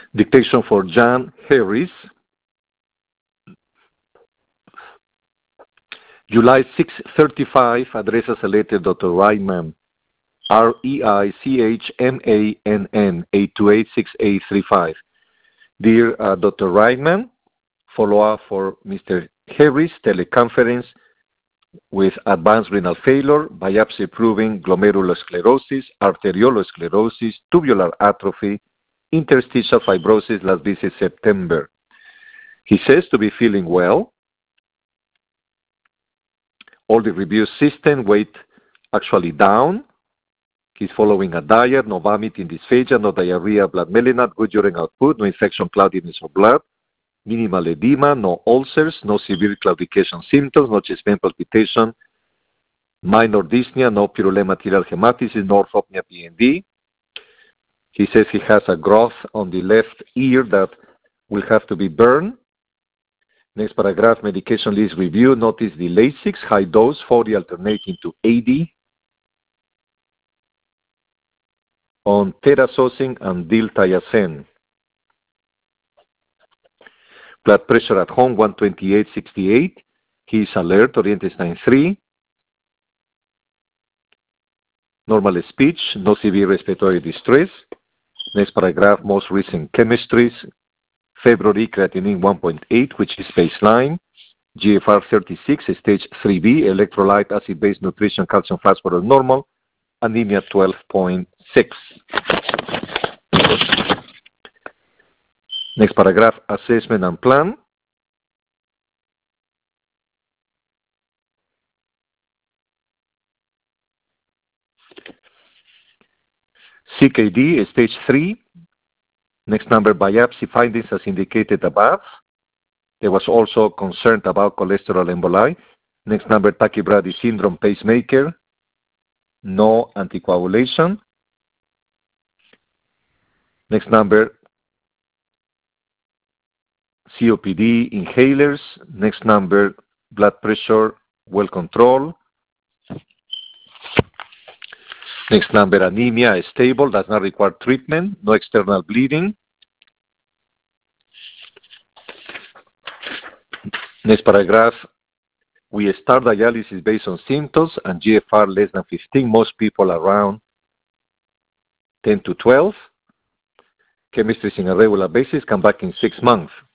Dictation for Jan Harris. July 6:35, address as elected Dr. Reichman, REICHMANN 8286835. Dear Dr. Reichman, follow-up for Mr. Harris, teleconference with advanced renal failure, biopsy proving glomerulosclerosis, arteriolosclerosis, tubular atrophy, interstitial fibrosis, last visit September. He says to be feeling well. All the review system, weight actually down. He's following a diet, no vomiting, dysphagia, no diarrhea, blood melinate, good urine output, no infection, cloudiness of blood, minimal edema, no ulcers, no severe claudication symptoms, no chest pain palpitation, minor dyspnea, no purulent material hematosis, no orthopnea PND. He says he has a growth on the left ear that will have to be burned. Next paragraph, medication list review. Notice the Lasix, high dose, 40 alternating to 80. On terazocin and diltiazem. Blood pressure at home, 128/68. He is alert, Orienstein 3. Normal speech, no severe respiratory distress. Next paragraph, most recent chemistries. February, creatinine 1.8, which is baseline. GFR 36, stage 3B, electrolyte, acid-base nutrition, calcium, phosphorus normal. Anemia 12.6. Next paragraph, assessment and plan. CKD, stage 3. Next number, biopsy findings as indicated above. There was also concern about cholesterol emboli. Next number, tachybrady syndrome, pacemaker. No anticoagulation. Next number, COPD inhalers. Next number, blood pressure well controlled. Next number, anemia is stable, does not require treatment, no external bleeding. Next paragraph, we start dialysis based on symptoms and GFR less than 15, most people around 10 to 12. Chemistries in a regular basis, come back in 6 months.